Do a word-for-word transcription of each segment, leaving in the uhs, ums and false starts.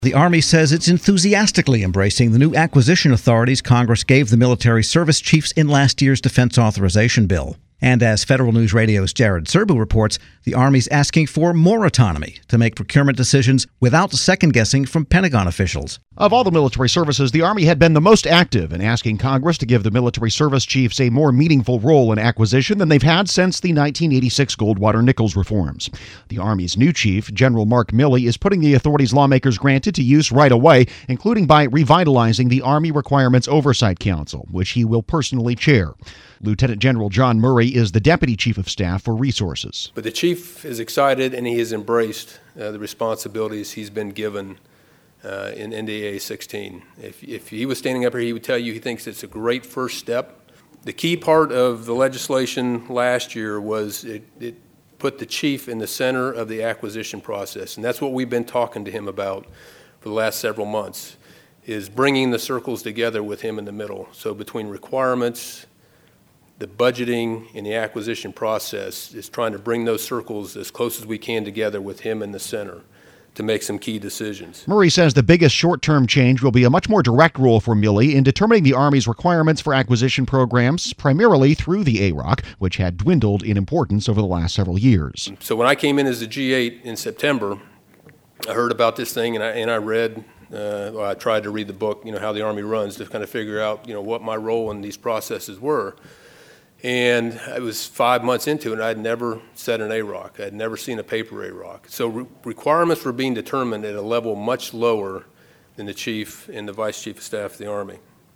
The Army says it's enthusiastically embracing the new acquisition authorities Congress gave the military service chiefs in last year's defense authorization bill. And as Federal News Radio's Jared Serbu reports, the Army's asking for more autonomy to make procurement decisions without second-guessing from Pentagon officials. Of all the military services, the Army had been the most active in asking Congress to give the military service chiefs a more meaningful role in acquisition than they've had since the nineteen eighty-six Goldwater-Nichols reforms. The Army's new chief, General Mark Milley, is putting the authorities lawmakers granted to use right away, including by revitalizing the Army Requirements Oversight Council, which he will personally chair. Lieutenant General John Murray is the Deputy Chief of Staff for Resources. But the Chief is excited and he has embraced uh, the responsibilities he's been given uh, in N D A A sixteen. If, if he was standing up here, he would tell you he thinks it's a great first step. The key part of the legislation last year was it, it put the Chief in the center of the acquisition process, and that's what we've been talking to him about for the last several months, is bringing the circles together with him in the middle. So between requirements, the budgeting, and the acquisition process is trying to bring those circles as close as we can together with him in the center to make some key decisions. Murray says the biggest short-term change will be a much more direct role for Milley in determining the Army's requirements for acquisition programs, primarily through the A R O C, which had dwindled in importance over the last several years. So when I came in as the G eight in September, I heard about this thing and I, and I read, uh, well, I tried to read the book, you know, How the Army Runs, to kind of figure out, you know, what my role in these processes were. And I was five months into it, and I'd never set an A R O C. I'd never seen a paper A R O C. So re- requirements were being determined at a level much lower than the Chief and the Vice Chief of Staff of the Army.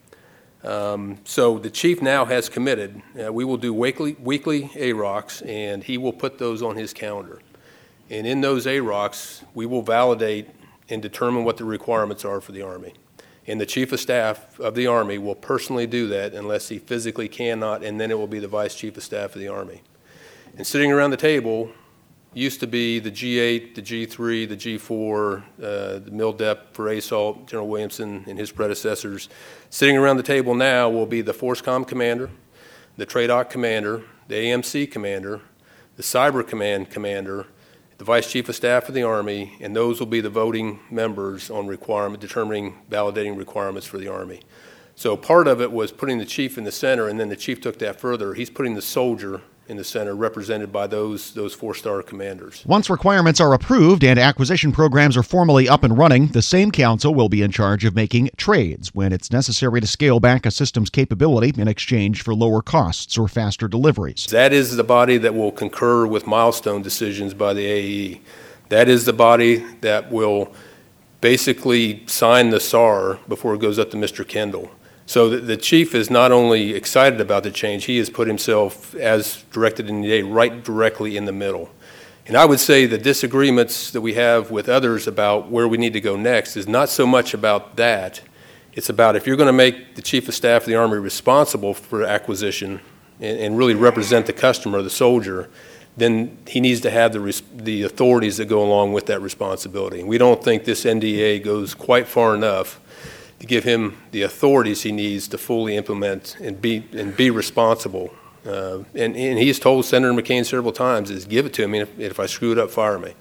Um, so the Chief now has committed. Uh, we will do weekly, weekly A R O Cs, and he will put those on his calendar. And in those A R O Cs, we will validate and determine what the requirements are for the Army. And the Chief of Staff of the Army will personally do that unless he physically cannot, and then it will be the Vice Chief of Staff of the Army. And sitting around the table used to be the G eight, the G three, the G four, uh, the MILDEP for A S A U L T, General Williamson and his predecessors. Sitting around the table now will be the FORSCOM Commander, the TRADOC Commander, the A M C Commander, the Cyber Command Commander, the Vice Chief of Staff of the Army, and those will be the voting members on requirement, determining, validating requirements for the Army. So part of it was putting the Chief in the center, and then the Chief took that further. He's putting the soldier in the center, represented by those those four-star commanders. Once requirements are approved and acquisition programs are formally up and running, the same council will be in charge of making trades when it's necessary to scale back a system's capability in exchange for lower costs or faster deliveries. That is the body that will concur with milestone decisions by the A E E. That is the body that will basically sign the S A R before it goes up to Mister Kendall. So the, the Chief is not only excited about the change, he has put himself, as directed in the day, right directly in the middle. And I would say the disagreements that we have with others about where we need to go next is not so much about that. It's about, if you're going to make the Chief of Staff of the Army responsible for acquisition and, and really represent the customer, the soldier, then he needs to have the, res- the authorities that go along with that responsibility. And we don't think this N D A A goes quite far enough to give him the authorities he needs to fully implement and be and be responsible. Uh, and, and he's told Senator McCain several times, is give it to me, and if, if I screw it up, fire me.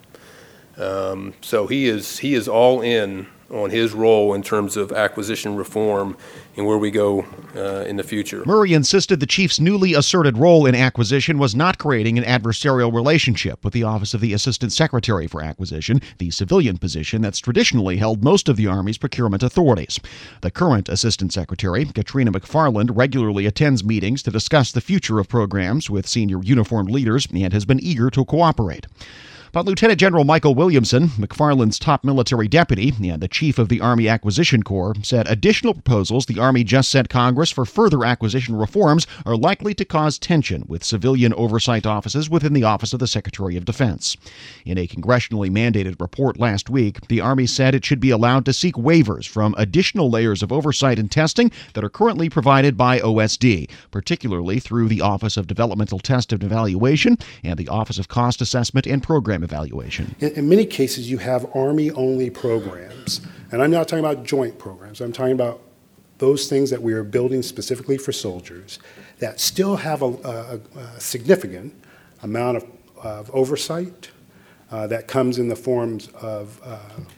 Um, so he is he is all in on his role in terms of acquisition reform and where we go uh, in the future. Murray insisted the Chief's newly asserted role in acquisition was not creating an adversarial relationship with the Office of the Assistant Secretary for Acquisition, the civilian position that's traditionally held most of the Army's procurement authorities. The current Assistant Secretary, Katrina McFarland, regularly attends meetings to discuss the future of programs with senior uniformed leaders and has been eager to cooperate. But Lieutenant General Michael Williamson, McFarland's top military deputy and the chief of the Army Acquisition Corps, said additional proposals the Army just sent Congress for further acquisition reforms are likely to cause tension with civilian oversight offices within the Office of the Secretary of Defense. In a congressionally mandated report last week, the Army said it should be allowed to seek waivers from additional layers of oversight and testing that are currently provided by O S D, particularly through the Office of Developmental Test and Evaluation and the Office of Cost Assessment and Program Evaluation. In, in many cases, you have Army-only programs, and I'm not talking about joint programs. I'm talking about those things that we are building specifically for soldiers that still have a, a, a significant amount of, of oversight uh, that comes in the forms of uh,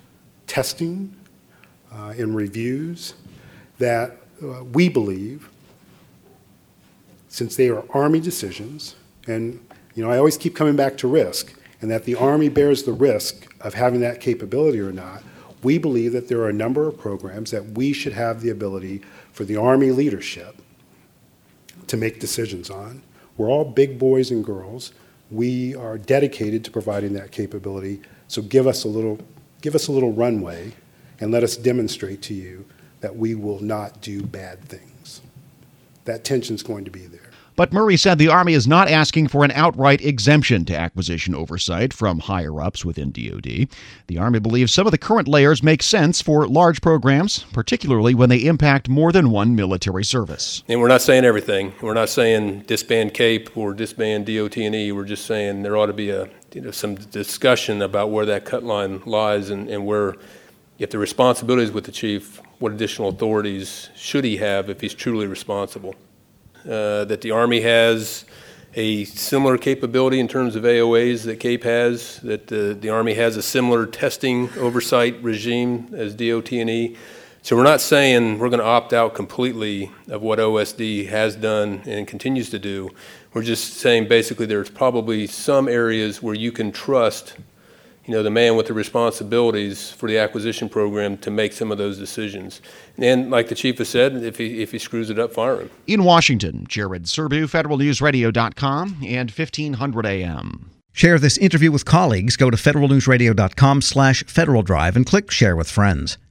testing uh, and reviews that uh, we believe, since they are Army decisions, and you know I always keep coming back to risk, and that the Army bears the risk of having that capability or not, we believe that there are a number of programs that we should have the ability for the Army leadership to make decisions on. We're all big boys and girls. We are dedicated to providing that capability, so give us a little, give us a little runway and let us demonstrate to you that we will not do bad things. That tension's going to be there. But Murray said the Army is not asking for an outright exemption to acquisition oversight from higher-ups within D O D. The Army believes some of the current layers make sense for large programs, particularly when they impact more than one military service. And we're not saying everything. We're not saying disband CAPE or disband D O T and E. We're just saying there ought to be a you know some discussion about where that cut line lies and, and where, if the responsibility is with the chief, what additional authorities should he have if he's truly responsible. Uh, that the Army has a similar capability in terms of A O As that CAPE has, that uh, the Army has a similar testing oversight regime as D O T and E. So we're not saying we're going to opt out completely of what O S D has done and continues to do. We're just saying basically there's probably some areas where you can trust you know, the man with the responsibilities for the acquisition program to make some of those decisions. And like the chief has said, if he if he screws it up, fire him. In Washington, Jared Serbu, Federal News Radio dot com and fifteen hundred A M. Share this interview with colleagues. Go to federal news radio dot com slash Federal Drive and click Share with Friends.